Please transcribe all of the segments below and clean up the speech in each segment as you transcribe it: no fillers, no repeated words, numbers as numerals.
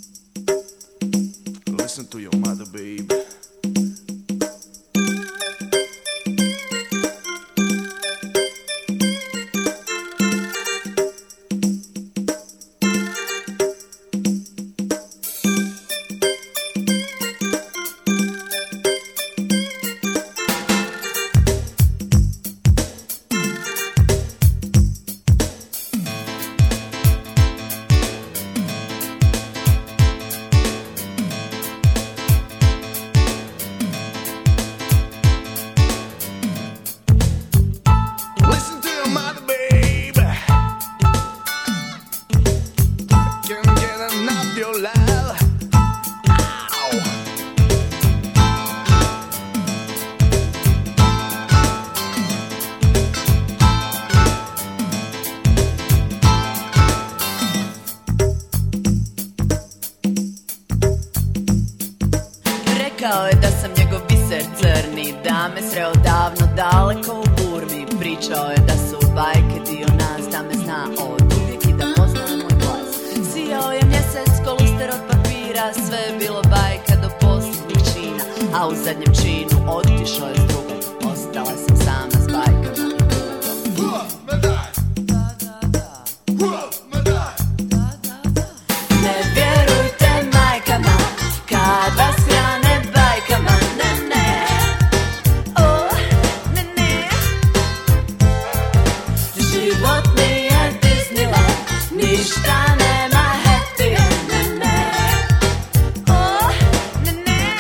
Listen to your mother, babe. Rekao je da sam njegov biser crni, da me sreo davno daleko u Burmi. Pričao je da su bajke dio nas, da me zna od uvijek i da poznaje moj glas. Sijao je mjesec koluster od papira, sve je bilo bajka do posljednjih čina. A u zadnjem činu otišao je s drugom, ostala sam sama s bajkama i drugom. Ne vjerujte majkama kad vas hrane bajkama, ne, ne, oh, ne, ne. Život nije Disneyland, ništa nema happy end, ne, ne, oh, ne, ne.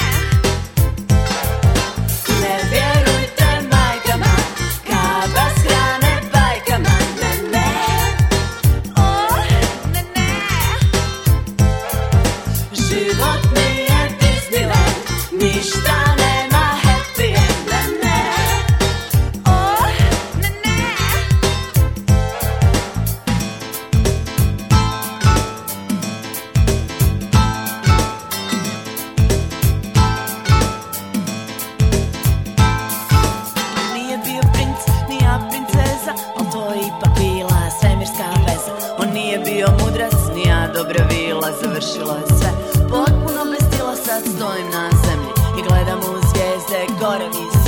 Ne vjerujte majkama kad vas hrane bajkama, ne, ne, oh, ne, ne. Život nije Disneyland, ništa nema happy end, ne, ne, oh, ne, ne. Nije bio princ, ni ja princeza, al to je ipak bila svemirska veza. On nije bio mudrac, ni ja dobra vila, završilo je sve potpuno bez stila. Sad stojim na zemlji i gledam u zvijezde gore mi